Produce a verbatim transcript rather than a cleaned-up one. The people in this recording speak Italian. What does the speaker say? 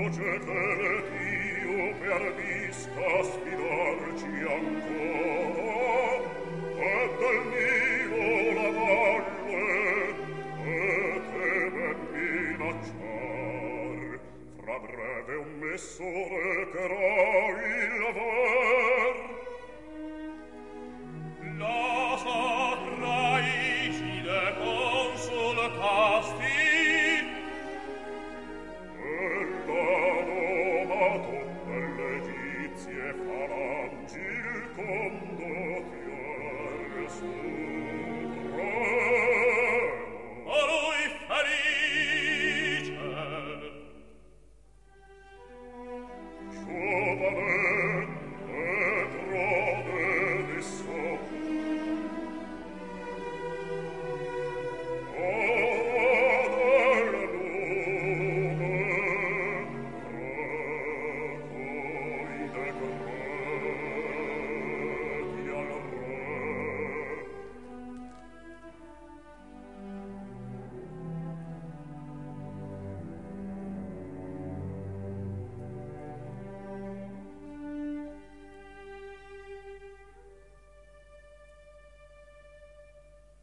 voce che l'Edio pervisca sfidarci ancora, e del Nilo la valle, e teme minacciar, fra breve un messo recherà il ver. La satraicide consul casti